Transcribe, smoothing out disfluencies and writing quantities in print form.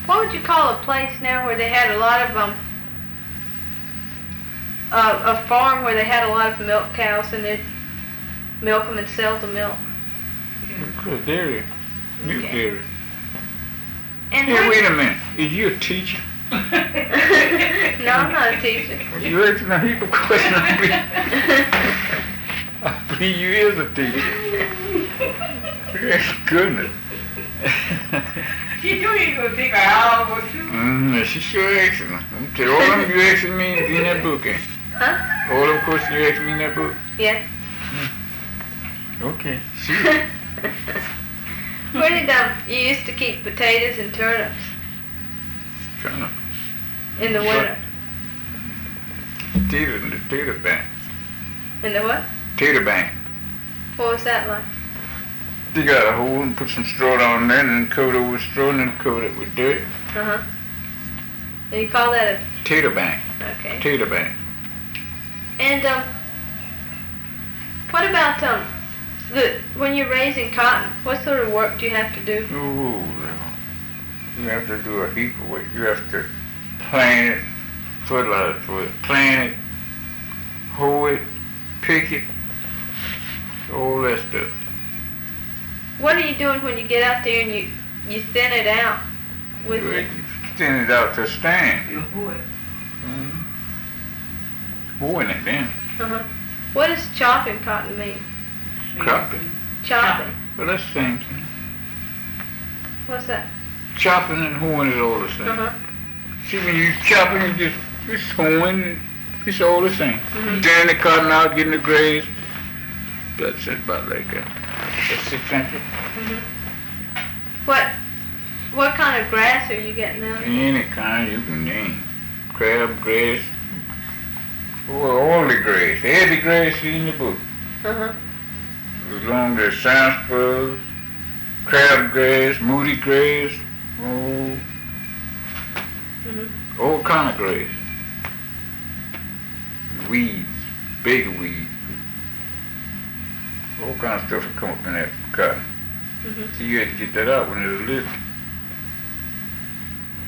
What would you call a place now where they had a lot of a farm where they had a lot of milk cows and they'd milk them and sell the milk? Dairy. Milk dairy. And Hey, wait a minute. Is you a teacher? No, I'm not a teacher. You asking a heap of questions. I believe you is a teacher. Yes, goodness. She knew you would take an hour or two. She sure asking. All them you asking me is in that book, ain't Huh? all them questions you asking me in that book? Yeah. Okay, sure. Where did you used to keep potatoes and turnips Trying to in the winter? tater in the tater bank. In the what? Tater bank. What was that like? You got a hole and put some straw down there and then coat it with straw and then coat it with dirt. Uh-huh. And you call that Tater bank. okay. Tater bank. And what about when you're raising cotton? What sort of work do you have to do? Ooh, you have to do a heap of work. You have to plant it, fertilizer for it, plant it, hoe it, pick it, all that stuff. What are you doing when you get out there and you thin it out with You thin it out to stand. You hoe it. Hoeing it then. Uh-huh. What does chopping cotton mean? Chopping. Chopping. But that's the same thing. What's that? Chopping and hoeing is all the same. Uh-huh. See, when you chopping, it's hoeing, it's all the same. Mhm. Thinning the cotton out, getting the graze. That's it, about like that. That's 6 inches. Mhm. What kind of grass are you getting out? Any kind you can name. Crab grass, all the grass, every grass in the book. Uh-huh. As long as sassafras, crab grass, moody grass, Mhm. all kind of grass. Weeds, big weeds, all kind of stuff will come up in that cotton. Mhm. So you had to get that out when it was little.